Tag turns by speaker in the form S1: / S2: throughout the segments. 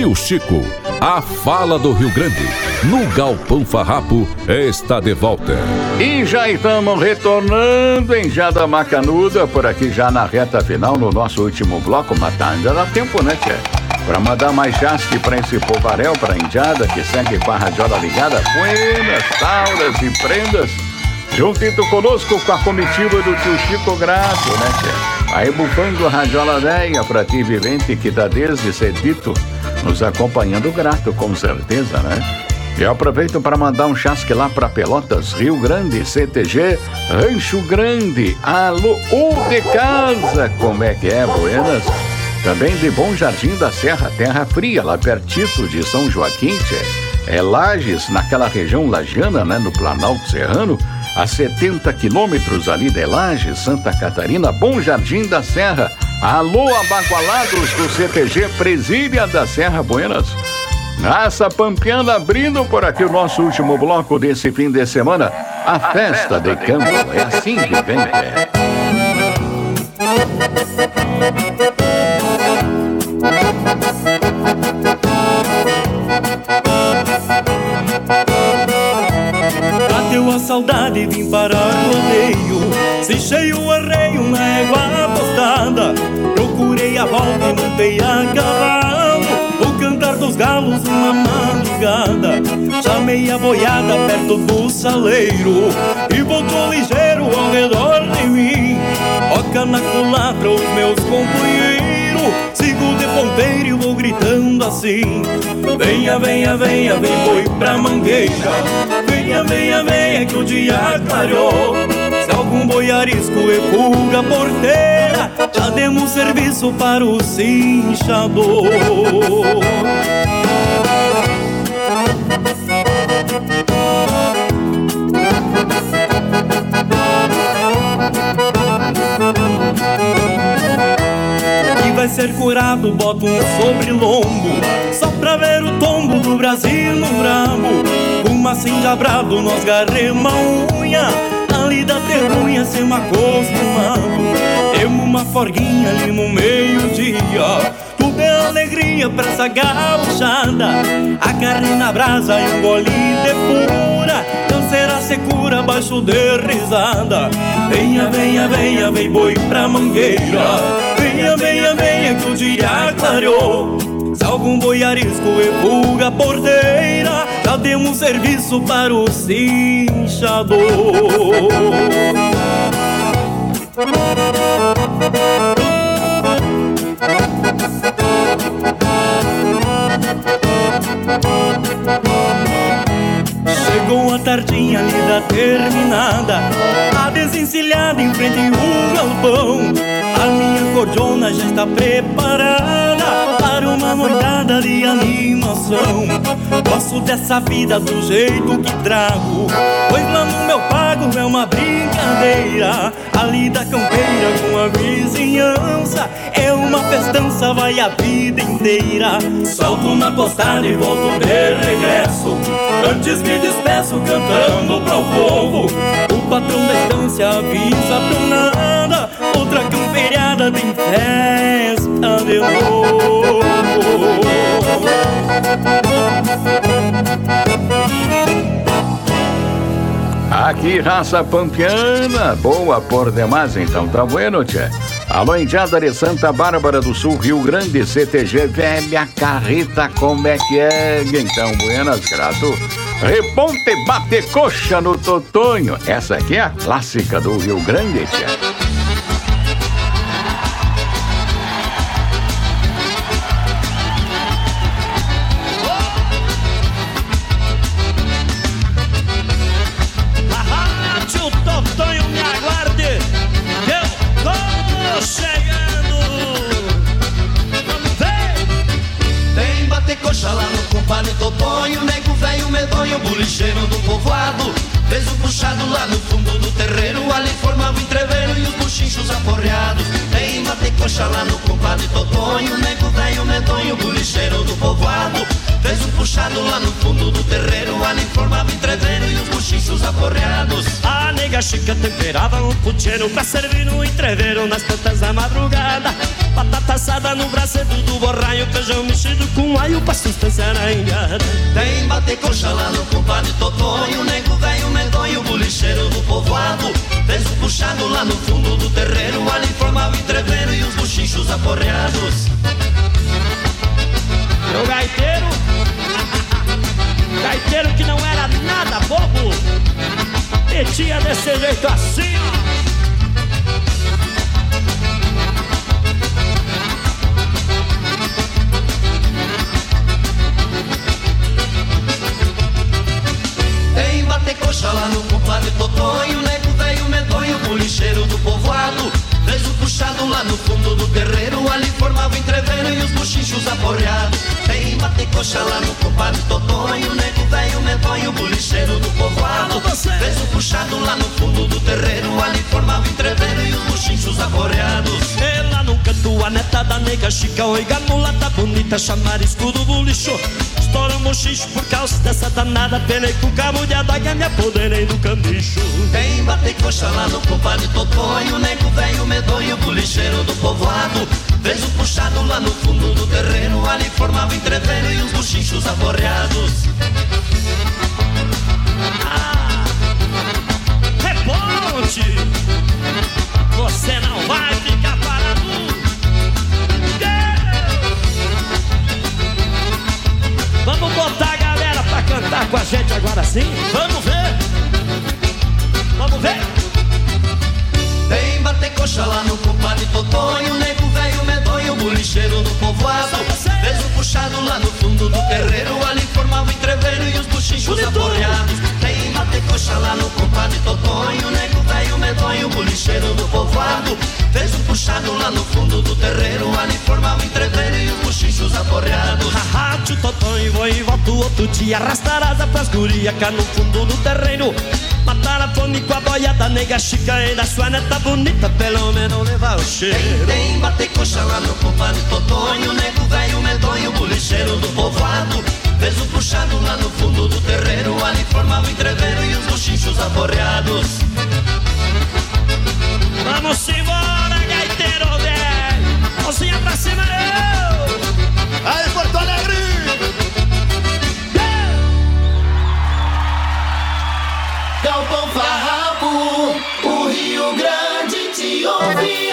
S1: Tio Chico, a fala do Rio Grande, no Galpão Farrapo, está de volta.
S2: E já estamos retornando em Jada Macanuda, por aqui já na reta final, no nosso último bloco, mas ainda dá tempo, né, tchê? Para mandar mais chasque para esse povaréu, para a indiada que segue com a radiola ligada, buenas, tauras e prendas, juntito conosco com a comitiva do Tio Chico Grato, né, tchê? Aí bufando a radiola velha para ti vivente que tá desde cedito nos acompanhando grato, com certeza, né? E eu aproveito para mandar um chasque lá para Pelotas, Rio Grande, CTG, Rancho Grande, alô, de casa, como é que é, buenas? Também de Bom Jardim da Serra, Terra Fria, lá pertito de São Joaquim, é Lages, naquela região lagiana, né, no Planalto Serrano, a 70 quilômetros ali de Lages, Santa Catarina, Bom Jardim da Serra, alô, abagualados do CTG Presília da Serra, buenas? Raça Pampiana abrindo por aqui o nosso último bloco desse fim de semana, a festa de campo, é assim que vem,
S3: Bateu a saudade e vim parar no rodeio, se cheio o arreio na égua apostada, procurei a volta e montei a cavalo, o cantar dos galos uma madrugada, chamei a boiada perto do saleiro e voltou ligeiro ao redor de mim, toca na culatra os meus companheiros, sigo de ponteiro e vou gritando assim: venha, venha, venha, vem boi pra mangueira, venha, venha, venha que o dia clareou, se algum boi arisco e fuga porteira, já demos serviço para o cinchador. E vai ser curado, boto um sobrelombo, só pra ver o tombo do Brasil no brabo. Uma cinjabrado, nós garremos a unha, ali da terrunha sem uma acostumado. Temos uma forguinha ali no meio-dia, tudo é alegria pra essa gauchada. A carne na brasa e um gole de pura, canseira secura baixo de risada. Venha, venha, venha, vem boi pra mangueira, venha, venha, venha que o dia clareou, se algum boi arisco e fuga porteira, já demos serviço para o cinchador. Chegou a tardinha ali da terminada, a desencilhada em frente ao galpão, a minha cordiona já está preparada para uma noitada de animação. Gosto dessa vida do jeito que trago, pois lá no meu pago é uma brincadeira. Ali da campeira com a vizinhança é uma festança, vai a vida inteira. Solto na postada e volto de regresso, antes me despeço cantando pro povo. O patrão da estância avisa pro nada, outra camperiada tem festa de novo.
S2: Aqui, raça pampiana, boa por demais, então tá bueno, tchê. Alô, indiada de Santa Bárbara do Sul, Rio Grande, CTG, velha carreta, como é que é? Então, buenas, grato. Reponte bate coxa no Totonho, essa aqui é a clássica do Rio Grande, tchê.
S4: Bulicheiro do povoado fez um puxado lá no fundo do terreiro, ali formava o entreveiro e os buchinchos aporreados. Tem bate coxa lá no compadre Totonho, nego velho medonho, bulicheiro do povoado fez um puxado lá no fundo do terreiro, ali formava o entreveiro e os buchinchos aporreados.
S3: A nega chica temperava um pucheiro pra servir no entreveiro nas tantas da madrugada. Batata assada no bracedo do borraio, feijão mexido com alho pra sustância arranhada.
S4: Tem bater coxa lá no compadre Totonho, nego velho medonho, bolicheiro do povoado. Fez o puxado lá no fundo do terreiro, ali formava o entreveiro e os buchinchos aporreados.
S3: O gaiteiro que não era nada bobo, metia desse jeito assim, ó.
S4: Tem bater coxa lá no compadre Totonho, nego velho medonho, bolicheiro do povoado. Fez o puxado lá no fundo do terreiro, ali formava o entreveiro e os buchinchos aporreados. Tem bater coxa lá no compadre Totonho, nego velho medonho, bolicheiro do povoado. Fez o puxado lá no fundo do terreiro, ali formava o entreveiro e os buchinchos aporreados.
S3: Ela no canto, a neta da nega chica, oiga mulata bonita, chamar escudo bulicho. Estoura o buchincho por causa dessa danada, pelei com cabo de adaga, me apoderei do cambicho.
S4: Tem bater coxa lá no compadre Totonho, nego velho medonho, bolicheiro do povoado. Fez o puxado lá no fundo do terreno, ali formava o entreveiro e os buchinchos aporreados.
S3: Reponte, você não vai ficar parado. Vamos botar a galera pra cantar com a gente agora sim? Vamos ver! Vamos ver!
S4: Tem bater coxa lá no compadre Totonho, nego velho medonho, bolicheiro do povoado. Fez o puxado lá no fundo do terreiro, ali formava o entreveiro e os buchinchos aporreados. Tem bater coxa lá no compadre Totonho, nego velho medonho, bolicheiro do povoado. Fez o puxado lá no fundo do terreiro, ali formava o entreveiro e os buchinchos aporreados.
S3: Haha, tio Totonho, vou e volto outro dia, arrastarada pras gurias cá no fundo do terreno. Matar a fome com a boiada, nega chica e da sua neta bonita, pelo menos levar o cheiro.
S4: Tem bater coxa lá no compadre Totonho, nego velho medonho, bolicheiro do povoado. Fez o puxado lá no fundo do terreiro, ali formava o entreveiro e os buchinchos aporreados.
S3: Vamos embora, gaiteiro velho, mãozinha pra cima, eu!
S5: Aí, Porto Alegre!
S4: Galpão Farrapo, o Rio Grande te ouve.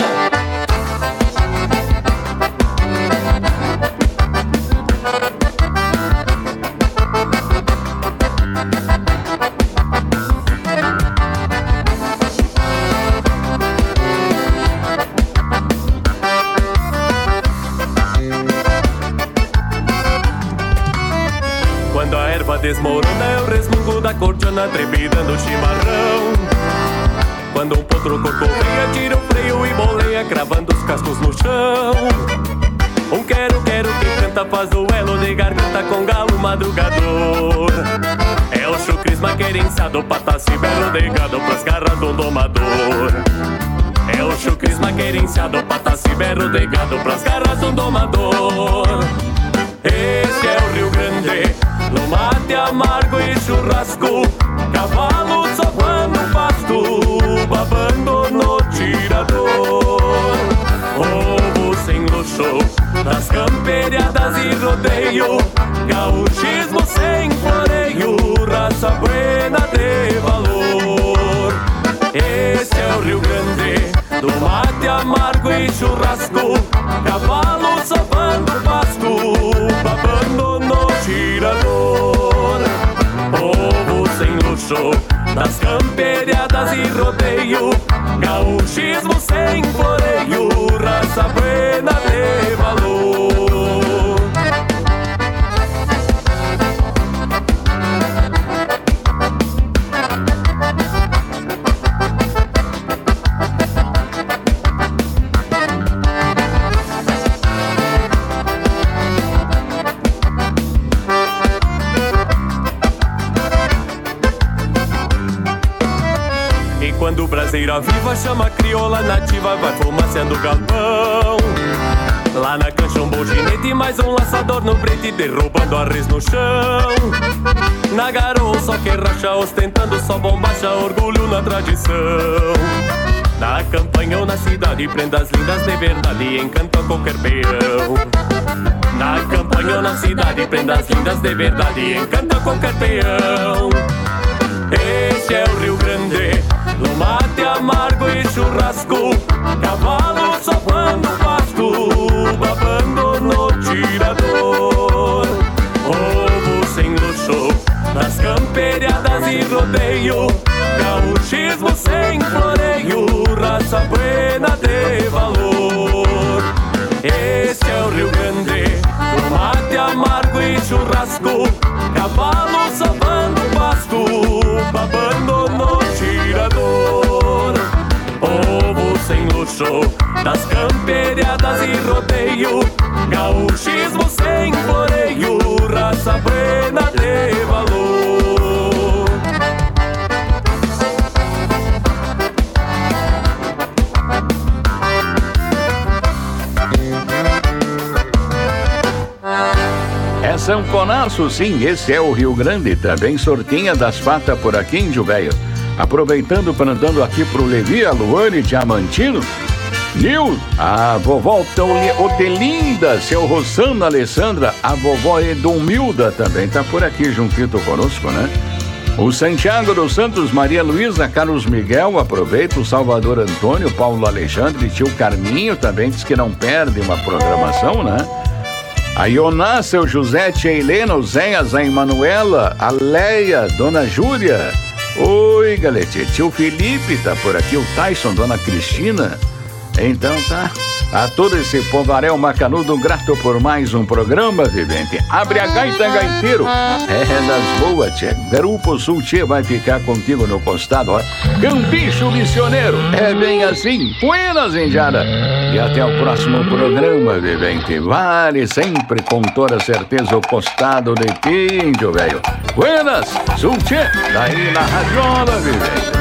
S6: Quando a erva desmorona, eu resmungo da cordiona trepida no chimarrão. Quando um potro corcoveia, tira o freio e boleia, cravando os cascos no chão. Um quero que canta, faz o elo de garganta com galo madrugador. É o chucrisma querenciado, pataci belo de gado pras garras do domador. É o chucrisma querenciado, pataci belo de gado pras garras do domador. Esse é o Rio Grande, no mate amargo e churrasco, cavalo sovando pasto, babando no tirador. Ovo sem luxo, nas camperiadas e rodeio, gauchismo sem floreio, raça buena de valor. Esse é o Rio Grande, do mate amargo e churrasco, cavalo sovando pasto, babando no tirador. Povo sem luxo, nas camperiadas e rodeio, gauchismo sem floreio, raça buena de valor. Quando braseira viva chama a crioula nativa, vai fumaceando o galpão. Lá na cancha um boginete e mais um laçador no brete, derrubando a res no chão. Na garoa só quem racha, ostentando só bombacha, orgulho na tradição. Na campanha ou na cidade, prendas lindas de verdade encantam qualquer peão. Na campanha ou na cidade, prendas lindas de verdade encantam qualquer peão. Este é o Rio Grande, no mate amargo e churrasco, cavalo sopando pasto, babando no tirador. Ovo sem luxo, nas camperiadas e rodeio, gauchismo sem floreio, raça buena de valor. Este é o Rio Grande, no mate amargo e churrasco, cavalo sopando pasto, babando no tirador. Povo sem luxo, das camperiadas e rodeio, gauchismo sem floreio, raça buena de valor.
S2: É sanfonaço, sim, esse é o Rio Grande, também sortinha das patas por aqui, índio velho. Aproveitando, plantando aqui pro Levi, a Luane Diamantino, Nil, a vovó Otelinda, seu Rossana Alessandra, a vovó Edomilda também tá por aqui juntinho conosco, né? O Santiago dos Santos, Maria Luísa, Carlos Miguel, aproveita, o Salvador Antônio, Paulo Alexandre, tio Carminho também diz que não perde uma programação, né? A Ioná, seu José, tia Helena, o Zéias, a Emanuela, a Leia, dona Júlia. Oi, galete, tio Felipe tá por aqui, o Tyson, dona Cristina. Então tá, a todo esse povaréu macanudo, grato por mais um programa, vivente. Abre a gaita, gaiteiro. É das boas, tchê. Grupo Sul, tchê, vai ficar contigo no costado, ó. Campicho missioneiro, é bem assim. Buenas, Indiana. E até o próximo programa, vivente. Vale sempre, com toda certeza, o costado de ti, índio velho. Buenas, Sul, tchê, daí na radiola, vivente.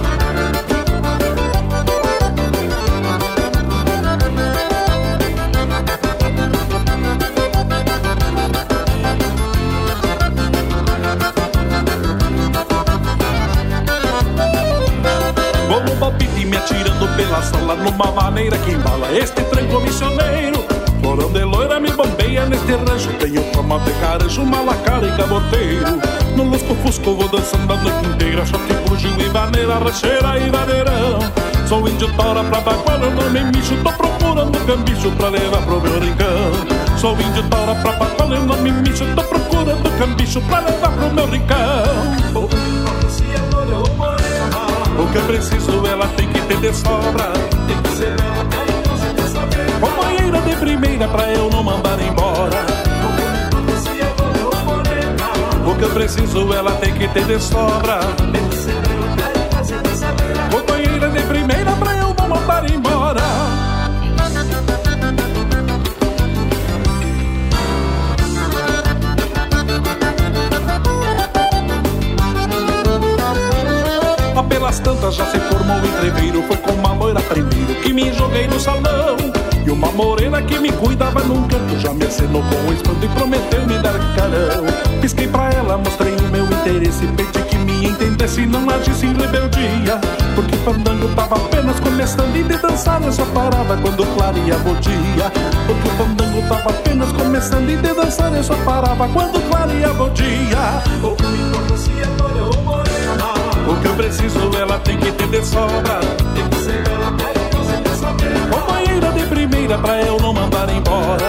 S5: Pela sala numa maneira que embala este tranco missioneiro. Florão de loira me bombeia neste rancho, tenho fama de caranjo, malacara e caboteiro. No lusco-fusco vou dançando a noite inteira, choque, bugio e vaneira, rancheira e vaneirão. Sou índio tora pra bagual, eu não me mexo, tô procurando cambicho pra levar pro meu rincão. Sou índio tora pra bagual, eu não me mexo, tô procurando cambicho pra levar pro meu rincão. O que eu preciso ela tem que ter de sobra, tem que ser ela, companheira de primeira pra eu não mandar embora. O que eu preciso ela tem que ter de sobra, tem que ser ela, companheira de primeira pra eu não mandar embora. Pelas tantas já se formou o entreveiro, foi com uma loira primeiro que me joguei no salão. E uma morena que me cuidava num canto já me acenou com o espanto e prometeu me dar carão. Pisquei pra ela, mostrei o meu interesse, pedi que me entendesse e não agisse em rebeldia. Porque o fandango tava apenas começando e de dançar eu só parava quando clareava o dia. Porque o fandango tava apenas começando e de dançar eu só parava quando clareava o dia. O que eu preciso ela tem que ter de sobra, tem que ser ela, companheira de primeira pra eu não mandar embora.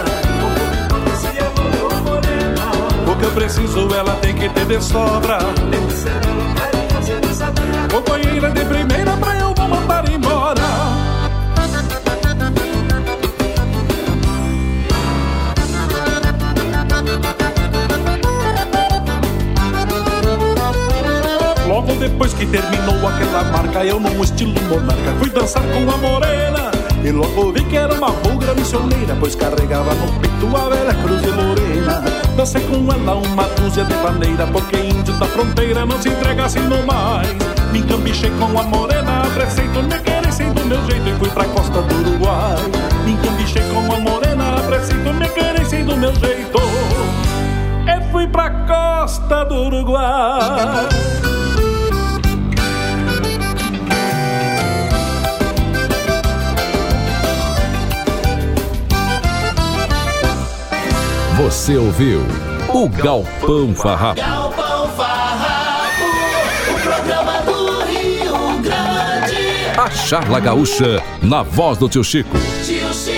S5: O que eu preciso ela tem que ter de sobra, tem que ser ela, companheira de primeira pra eu não mandar embora. Logo depois que terminou aquela marca, eu num estilo monarca fui dançar com a morena. E logo vi que era uma bugra missioneira, pois carregava no peito a velha cruz de Lorena. Dancei com ela uma dúzia de maneira, porque índio da fronteira não se entrega assim no mais. Me encambichei com a morena, a preceito me queressem do meu jeito e fui pra costa do Uruguai. Me encambichei com a morena, a preciso, me querem do meu jeito. E fui pra costa do Uruguai.
S1: Você ouviu o Galpão Farrapo.
S4: Galpão Farrapo, o programa do Rio Grande.
S1: A charla gaúcha na voz do Tio Chico.
S4: Tio Chico.